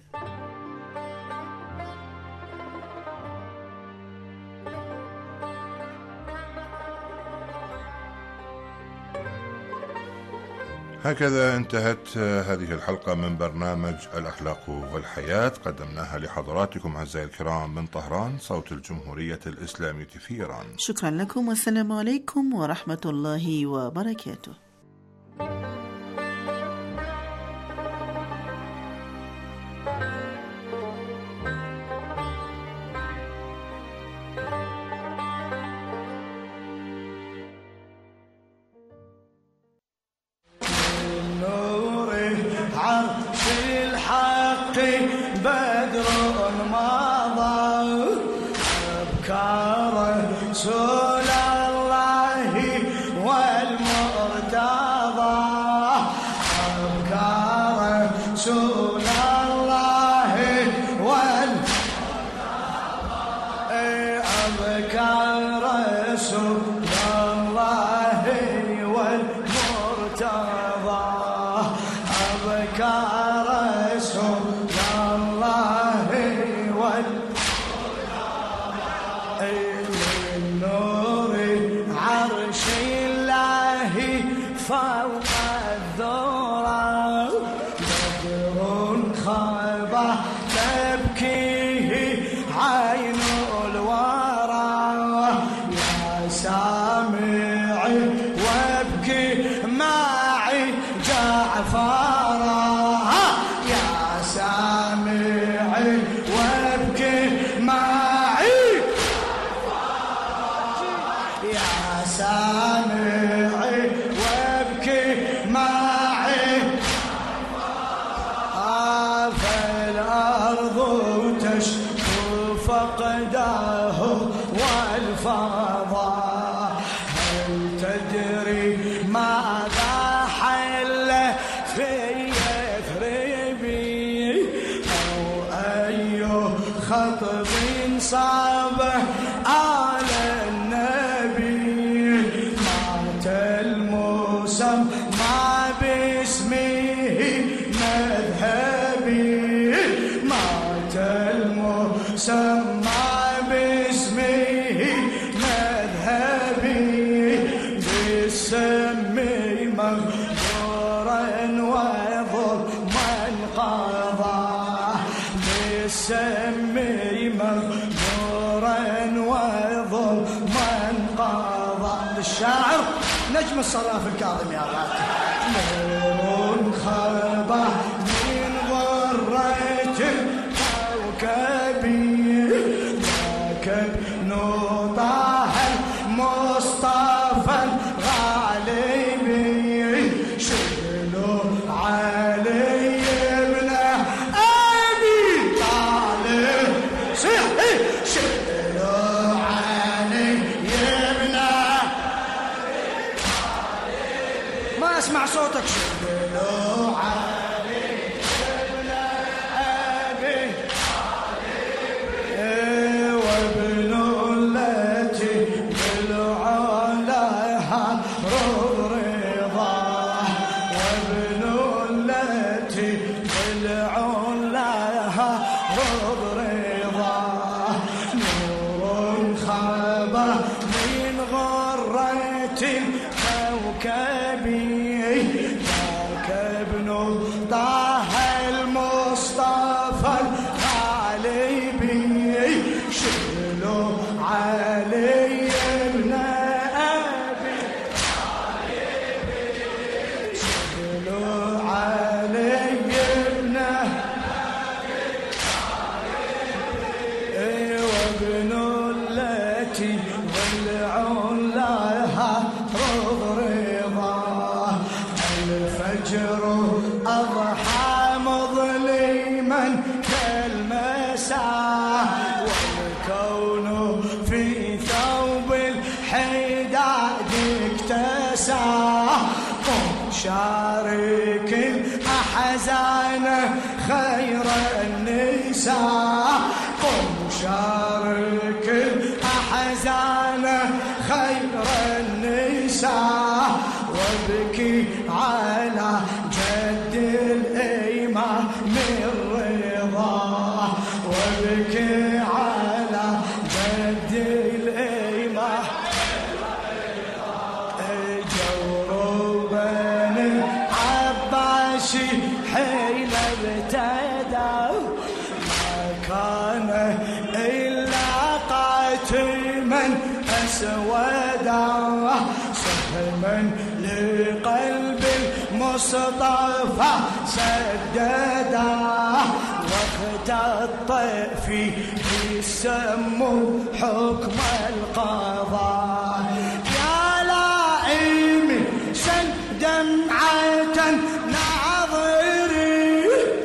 S16: هكذا انتهت هذه الحلقة من برنامج الأخلاق والحياة، قدمناها لحضراتكم أعزائي الكرام من طهران، صوت الجمهورية الإسلامية في إيران.
S15: شكرا لكم، والسلام عليكم ورحمة الله وبركاته.
S12: نجم الصراف الكاظم يا غالي نور خبى من غرة كوكبي راكب نوطه المصطفى الغالبي شغلوا علي ابن ابي طالب صيح شغلوا علي ابن ما اسمع طلوع علي ابن أبي وابن التي طلعوا لها رض رضاه وابن التي طلعوا لها رض رضاه نور خابه من غرة كوكبي ذاك ابن طه المصطفى الغالبي شلوا علي ابن أبي شلوا علي ابن أبي وابن التي ضلعوا لها رض رضاه الفجر أضحى مظلما كالمساء والكون في ثوب الحداد اكتسى قم شارك الأحزان خير النساء قم شارك الأحزان خير النساء وابكي على جد الإمام الرضا وابكي على جد الإمام الجور بن العباسي حين ابتدى ما كان إلا قاتما أسودا سهما لقلب المصطفى سددا وقت الطيف السم حكم القضاء يا لائم سل دمعة ناظري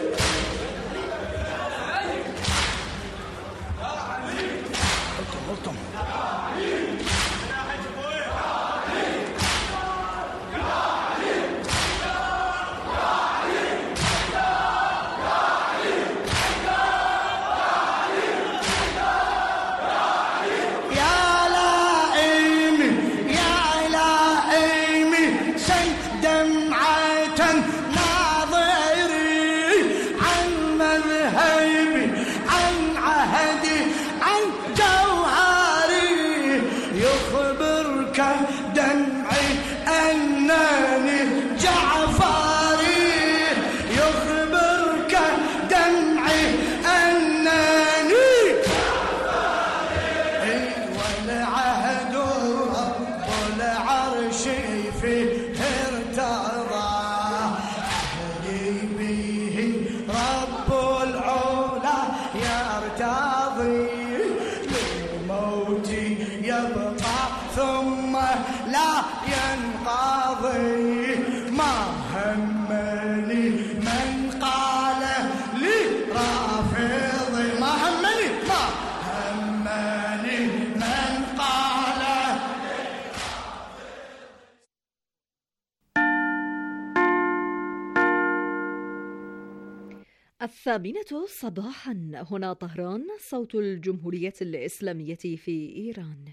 S6: الثامنة صباحا هنا طهران صوت الجمهورية الإسلامية في إيران.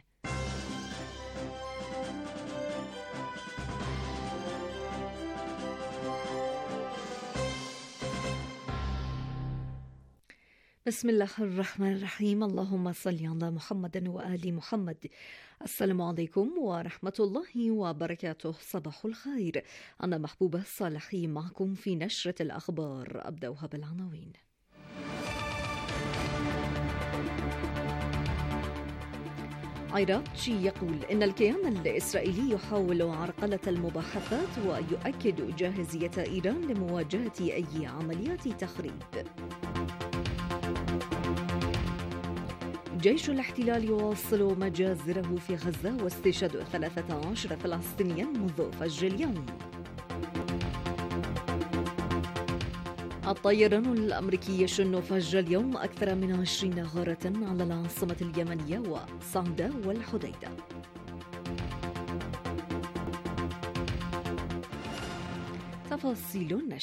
S6: بسم الله الرحمن الرحيم. اللهم صل على محمد وآل محمد. السلام عليكم ورحمة الله وبركاته. صباح الخير. أنا محبوبة الصالحي معكم في نشرة الأخبار. أبدأها بالعناوين. عراقي يقول إن الكيان الإسرائيلي يحاول عرقلة المباحثات ويؤكد جاهزية إيران لمواجهة أي عمليات تخريب. جيش الاحتلال يواصل مجازره في غزة واستشهاد ثلاثة عشر فلسطينيا منذ فجر اليوم. الطيران الأمريكي يشن فجر اليوم أكثر من عشرين غارة على العاصمة اليمنية وصعدة والحديدة.
S17: تفاصيل النشر.